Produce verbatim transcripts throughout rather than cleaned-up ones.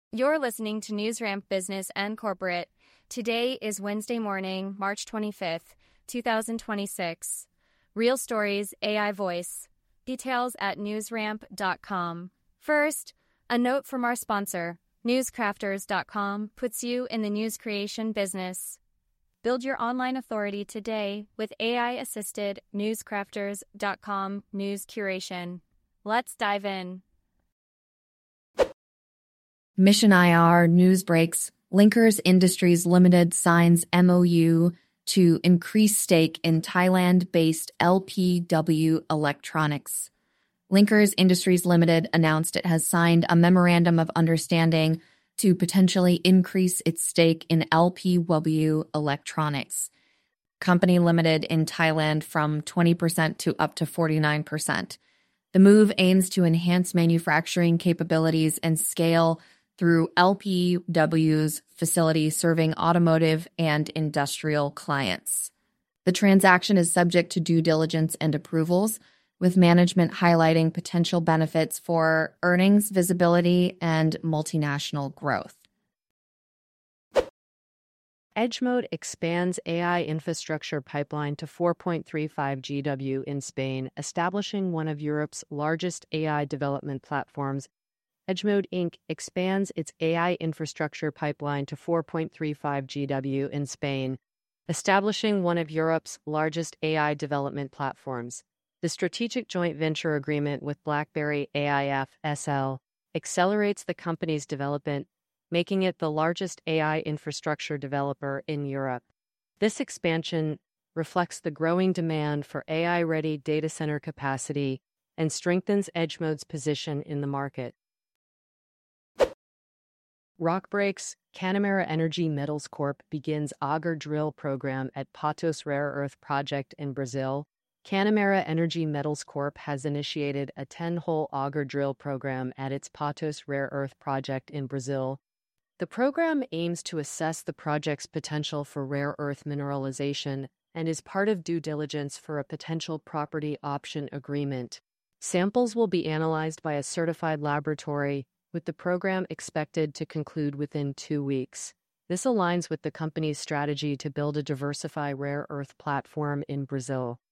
You're listening to NewsRamp Business and Corporate. Today is Wednesday morning, March twenty-fifth, twenty twenty-six. Real stories, A I voice. Details at newsramp dot com. First, a note from our sponsor. newscrafters dot com puts you in the news creation business. Build your online authority today with A I-assisted newscrafters dot com news curation. Let's dive in. Mission I R news breaks. Linkers Industries Limited signs M O U to increase stake in Thailand-based L P W Electronics. Linkers Industries Limited announced it has signed a memorandum of understanding to potentially increase its stake in L P W Electronics, Company Limited in Thailand, from twenty percent to up to forty-nine percent. The move aims to enhance manufacturing capabilities and scale through L P W's facility serving automotive and industrial clients. The transaction is subject to due diligence and approvals, with management highlighting potential benefits for earnings visibility and multinational growth. Edgemode expands A I infrastructure pipeline to four point three five gigawatt in Spain, establishing one of Europe's largest A I development platforms. Edgemode Incorporated expands its A I infrastructure pipeline to four point three five gigawatt in Spain, establishing one of Europe's largest A I development platforms. The strategic joint venture agreement with BlackBerry A I F S L accelerates the company's development, making it the largest A I infrastructure developer in Europe. This expansion reflects the growing demand for A I-ready data center capacity and strengthens Edgemode's position in the market. Rockbreaks, Canamera Energy Metals Corporation begins auger drill program at Potos Rare Earth Project in Brazil. Canamera Energy Metals Corporation has initiated a ten-hole auger drill program at its Potos Rare Earth Project in Brazil. The program aims to assess the project's potential for rare earth mineralization and is part of due diligence for a potential property option agreement. Samples will be analyzed by a certified laboratory, with the program expected to conclude within two weeks. This aligns with the company's strategy to build a diversified rare earth platform in Brazil.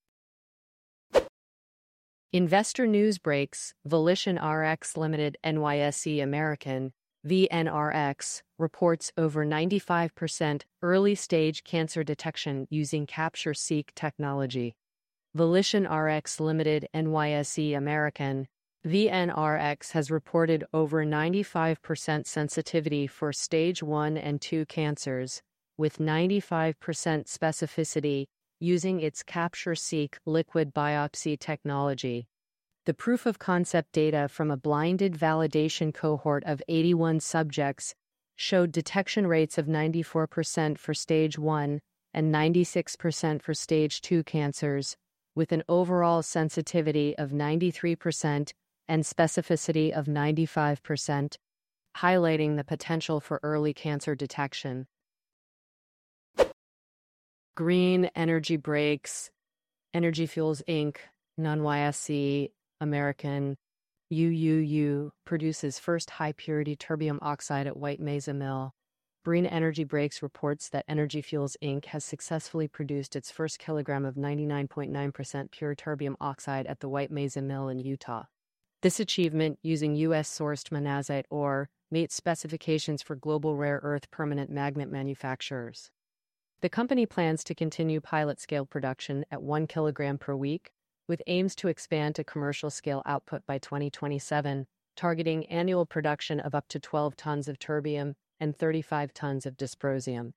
Investor news breaks. VolitionRx Limited N Y S E American, V N R X, reports over ninety-five percent early-stage cancer detection using Capture-Seq technology. VolitionRx Limited N Y S E American, V N R X has reported over ninety-five percent sensitivity for stage one and two cancers, with ninety-five percent specificity using its Capture-Seq liquid biopsy technology. The proof-of-concept data from a blinded validation cohort of eighty-one subjects showed detection rates of ninety-four percent for stage one and ninety-six percent for stage two cancers, with an overall sensitivity of ninety-three percent and specificity of ninety-five percent, highlighting the potential for early cancer detection. Green Energy Breaks, Energy Fuels Incorporated, N Y S E American, U U U, produces first high-purity terbium oxide at White Mesa Mill. Green Energy Breaks reports that Energy Fuels Incorporated has successfully produced its first kilogram of ninety-nine point nine percent pure terbium oxide at the White Mesa Mill in Utah. This achievement, using U S-sourced monazite ore, meets specifications for global rare earth permanent magnet manufacturers. The company plans to continue pilot-scale production at one kilogram per week, with aims to expand to commercial-scale output by twenty twenty-seven, targeting annual production of up to twelve tons of terbium and thirty-five tons of dysprosium.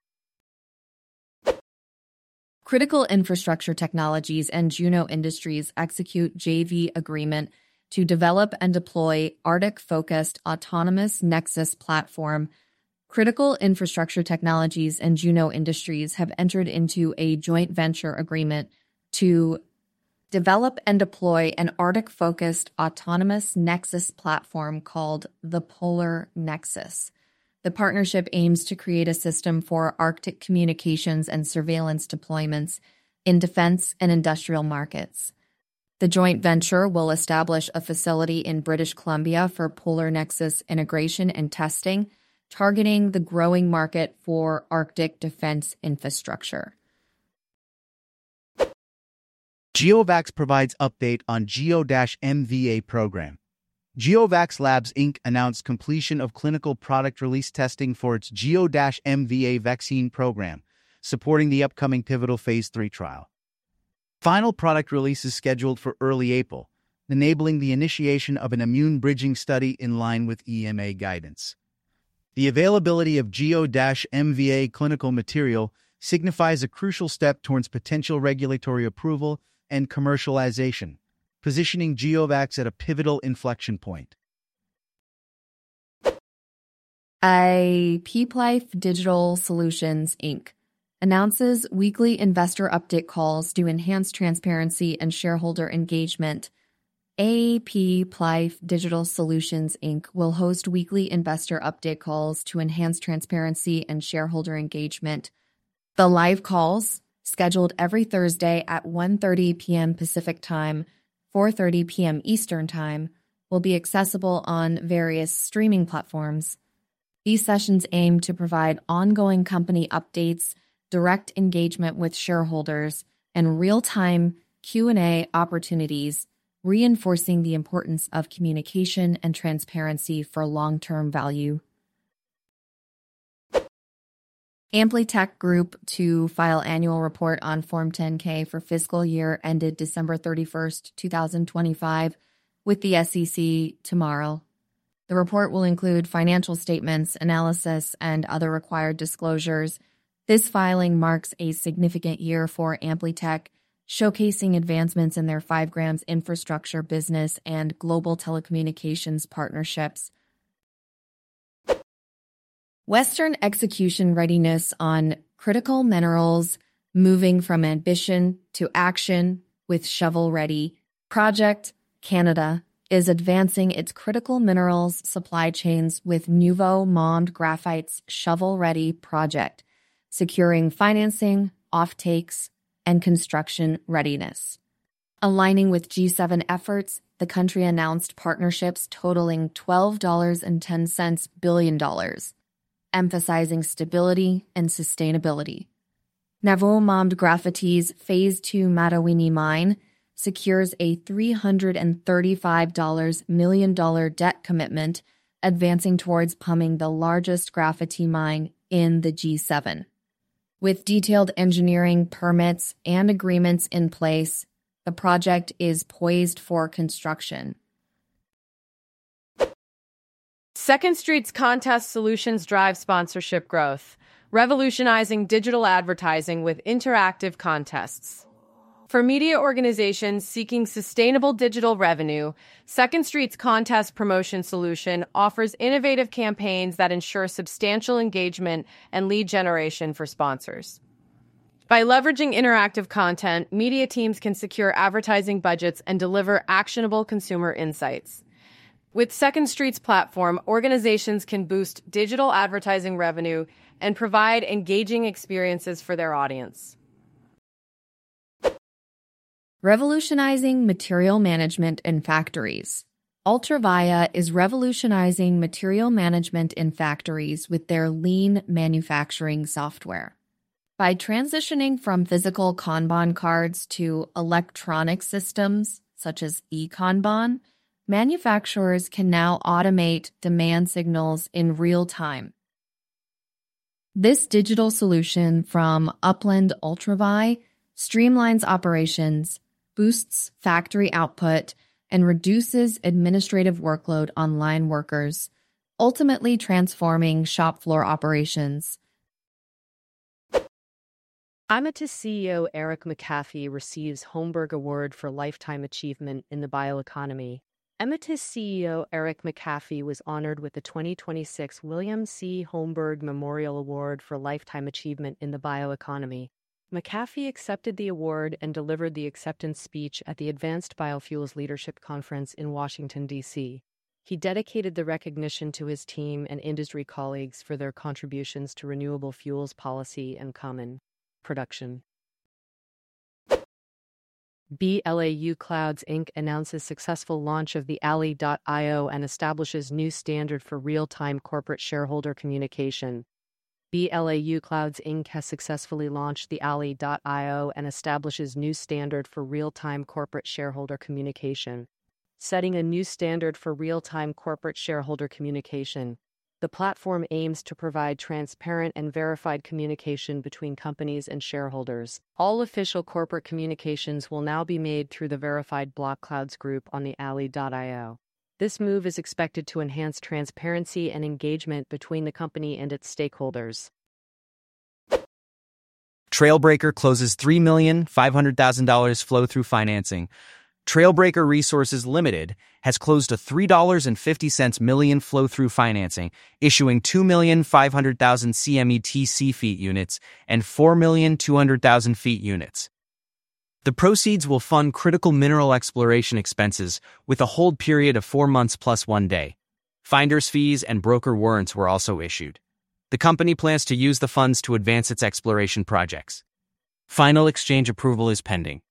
Critical Infrastructure Technologies and Juno Industries execute J V agreement to develop and deploy Arctic-focused autonomous Nexus platform. Critical Infrastructure Technologies and Juno Industries have entered into a joint venture agreement to develop and deploy an Arctic-focused autonomous Nexus platform called the Polar Nexus. The partnership aims to create a system for Arctic communications and surveillance deployments in defense and industrial markets. The joint venture will establish a facility in British Columbia for Polar Nexus integration and testing, targeting the growing market for Arctic defense infrastructure. GeoVax provides update on Geo-M V A program. GeoVax Labs Incorporated announced completion of clinical product release testing for its Geo-M V A vaccine program, supporting the upcoming pivotal phase three trial. Final product release is scheduled for early April, enabling the initiation of an immune bridging study in line with E M A guidance. The availability of Geo-M V A clinical material signifies a crucial step towards potential regulatory approval and commercialization, positioning GeoVax at a pivotal inflection point. A PeopLife Digital Solutions, Incorporated announces weekly investor update calls to enhance transparency and shareholder engagement. A PeopLife Digital Solutions, Incorporated will host weekly investor update calls to enhance transparency and shareholder engagement. The live calls, scheduled every Thursday at one thirty p.m. Pacific Time, four thirty p.m. Eastern Time, will be accessible on various streaming platforms. These sessions aim to provide ongoing company updates, direct engagement with shareholders, and real-time Q and A opportunities, reinforcing the importance of communication and transparency for long-term value. Amplitech Group to file annual report on Form ten K for fiscal year ended December thirty-first, twenty twenty-five, with the S E C tomorrow. The report will include financial statements, analysis, and other required disclosures. This filing marks a significant year for Amplitech, showcasing advancements in their five grams infrastructure business and global telecommunications partnerships. Western execution readiness on critical minerals, moving from ambition to action with shovel-ready. Project Canada is advancing its critical minerals supply chains with Nouveau Monde Graphite's shovel-ready project, securing financing, offtakes, and construction readiness. Aligning with G seven efforts, the country announced partnerships totaling twelve point one zero billion dollars, emphasizing stability and sustainability. Nouveau Monde Graphite's Phase two Matawini mine secures a three hundred thirty-five million dollars debt commitment, advancing towards becoming the largest graphite mine in the G seven. With detailed engineering permits and agreements in place, the project is poised for construction. Second Street's contest solutions drive sponsorship growth, revolutionizing digital advertising with interactive contests. For media organizations seeking sustainable digital revenue, Second Street's contest promotion solution offers innovative campaigns that ensure substantial engagement and lead generation for sponsors. By leveraging interactive content, media teams can secure advertising budgets and deliver actionable consumer insights. With Second Street's platform, organizations can boost digital advertising revenue and provide engaging experiences for their audience. Revolutionizing material management in factories. Ultravia is revolutionizing material management in factories with their lean manufacturing software. By transitioning from physical Kanban cards to electronic systems, such as e-Kanban, manufacturers can now automate demand signals in real time. This digital solution from Upland Ultravia streamlines operations, boosts factory output, and reduces administrative workload on line workers, ultimately transforming shop floor operations. Amatis C E O Eric McAfee receives Holmberg Award for Lifetime Achievement in the Bioeconomy. Amatis C E O Eric McAfee was honored with the twenty twenty-six William C. Holmberg Memorial Award for Lifetime Achievement in the Bioeconomy. McAfee accepted the award and delivered the acceptance speech at the Advanced Biofuels Leadership Conference in Washington, D C He dedicated the recognition to his team and industry colleagues for their contributions to renewable fuels policy and common production. B L A U Clouds Incorporated announces successful launch of the Ally dot i o and establishes new standard for real-time corporate shareholder communication. B L A U Clouds Incorporated has successfully launched the Ally dot i o and establishes new standard for real-time corporate shareholder communication. Setting a new standard for real-time corporate shareholder communication. The platform aims to provide transparent and verified communication between companies and shareholders. All official corporate communications will now be made through the verified BlockClouds group on the Ally dot i o. This move is expected to enhance transparency and engagement between the company and its stakeholders. Trailbreaker closes three million five hundred thousand dollars flow-through financing. Trailbreaker Resources Limited has closed a three dollars and fifty cents million flow-through financing, issuing two million five hundred thousand C M E T C feet units and four million two hundred thousand feet units. The proceeds will fund critical mineral exploration expenses with a hold period of four months plus one day. Finder's fees and broker warrants were also issued. The company plans to use the funds to advance its exploration projects. Final exchange approval is pending.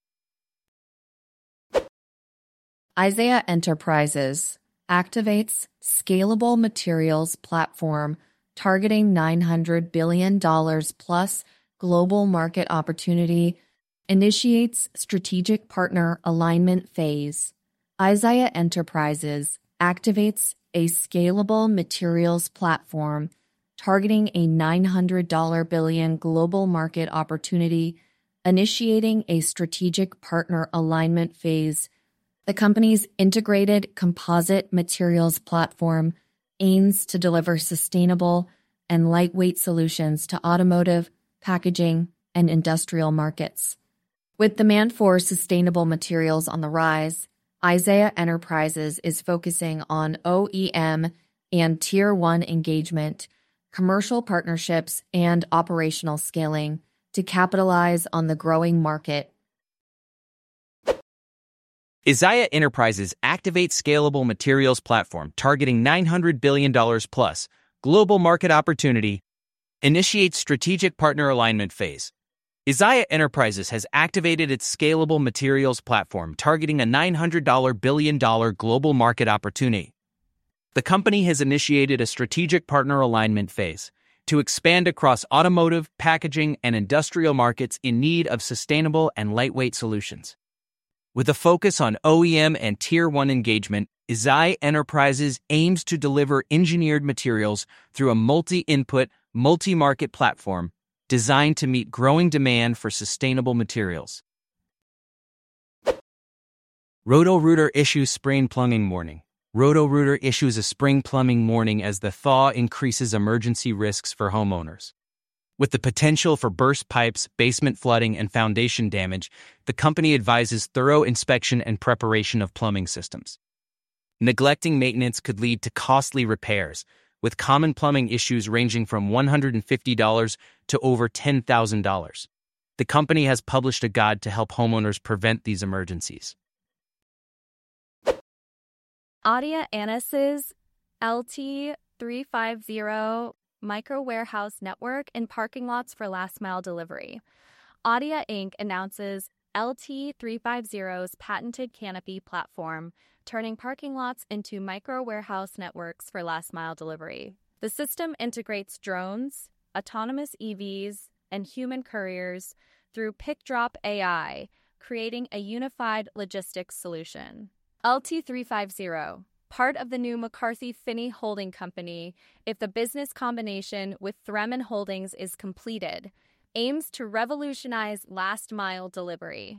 Isaiah Enterprises activates scalable materials platform targeting nine hundred billion dollars plus global market opportunity, initiates strategic partner alignment phase. Isaiah Enterprises activates a scalable materials platform targeting a nine hundred billion dollars global market opportunity, initiating a strategic partner alignment phase. The company's integrated composite materials platform aims to deliver sustainable and lightweight solutions to automotive, packaging, and industrial markets. With demand for sustainable materials on the rise, Isaiah Enterprises is focusing on O E M and Tier one engagement, commercial partnerships, and operational scaling to capitalize on the growing market. Isaiah Enterprises activates scalable materials platform targeting nine hundred billion dollars plus global market opportunity, initiates strategic partner alignment phase. Isaiah Enterprises has activated its scalable materials platform targeting a nine hundred billion dollars global market opportunity. The company has initiated a strategic partner alignment phase to expand across automotive, packaging, and industrial markets in need of sustainable and lightweight solutions. With a focus on O E M and Tier one engagement, Isaiah Enterprises aims to deliver engineered materials through a multi-input, multi-market platform designed to meet growing demand for sustainable materials. Roto-Rooter issues spring plumbing warning. Roto-Rooter issues a spring plumbing warning as the thaw increases emergency risks for homeowners. With the potential for burst pipes, basement flooding, and foundation damage, the company advises thorough inspection and preparation of plumbing systems. Neglecting maintenance could lead to costly repairs, with common plumbing issues ranging from one hundred fifty dollars to over ten thousand dollars. The company has published a guide to help homeowners prevent these emergencies. Adia Annis's L T three fifty Micro Warehouse Network in parking lots for last mile delivery. Adia Incorporated announces L T three fifty's patented canopy platform, turning parking lots into micro warehouse networks for last mile delivery. The system integrates drones, autonomous E Vs, and human couriers through pick-drop A I, creating a unified logistics solution. L T three fifty, part of the new McCarthy Finney Holding Company, if the business combination with Threman Holdings is completed, aims to revolutionize last-mile delivery.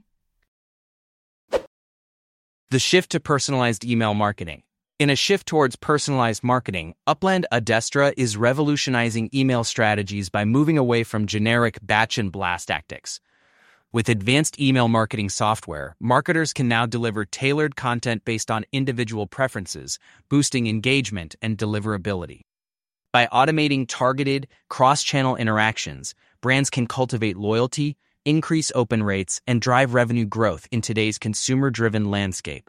The shift to personalized email marketing. In a shift towards personalized marketing, Upland Adestra is revolutionizing email strategies by moving away from generic batch and blast tactics. With advanced email marketing software, marketers can now deliver tailored content based on individual preferences, boosting engagement and deliverability. By automating targeted, cross-channel interactions, brands can cultivate loyalty, increase open rates, and drive revenue growth in today's consumer-driven landscape.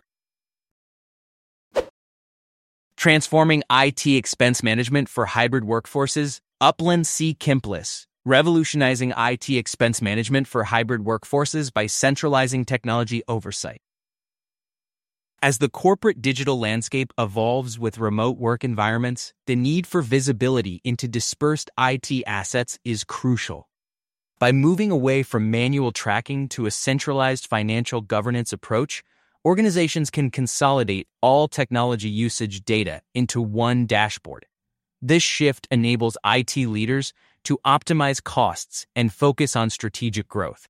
Transforming I T expense management for hybrid workforces, Upland C. Kimplis revolutionizing I T expense management for hybrid workforces by centralizing technology oversight. As the corporate digital landscape evolves with remote work environments, the need for visibility into dispersed I T assets is crucial. By moving away from manual tracking to a centralized financial governance approach, organizations can consolidate all technology usage data into one dashboard. This shift enables I T leaders to optimize costs and focus on strategic growth.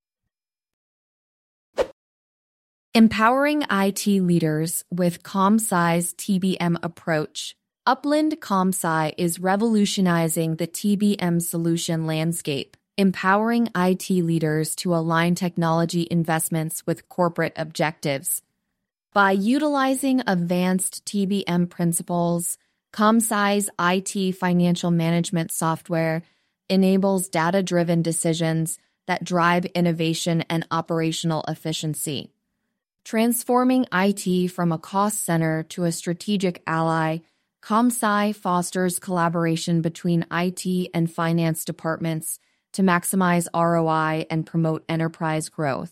Empowering I T leaders with ComSci's T B M approach. Upland ComSci is revolutionizing the T B M solution landscape, empowering I T leaders to align technology investments with corporate objectives. By utilizing advanced T B M principles, ComSci's I T financial management software enables data-driven decisions that drive innovation and operational efficiency. Transforming I T from a cost center to a strategic ally, ComSci fosters collaboration between I T and finance departments to maximize R O I and promote enterprise growth.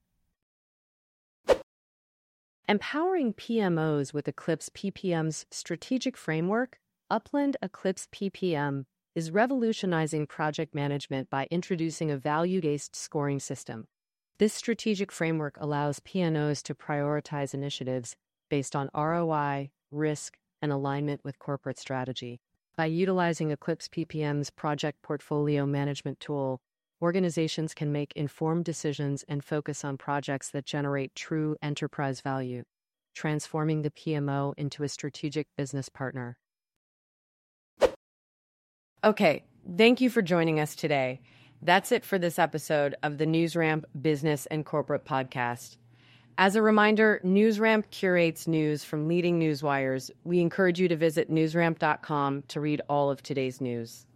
Empowering P M Os with Eclipse P P M's strategic framework, Upland Eclipse P P M is revolutionizing project management by introducing a value-based scoring system. This strategic framework allows P M Os to prioritize initiatives based on R O I, risk, and alignment with corporate strategy. By utilizing Eclipse P P M's project portfolio management tool, organizations can make informed decisions and focus on projects that generate true enterprise value, transforming the P M O into a strategic business partner. Okay, thank you for joining us today. That's it for this episode of the NewsRamp Business and Corporate Podcast. As a reminder, NewsRamp curates news from leading newswires. We encourage you to visit newsramp dot com to read all of today's news.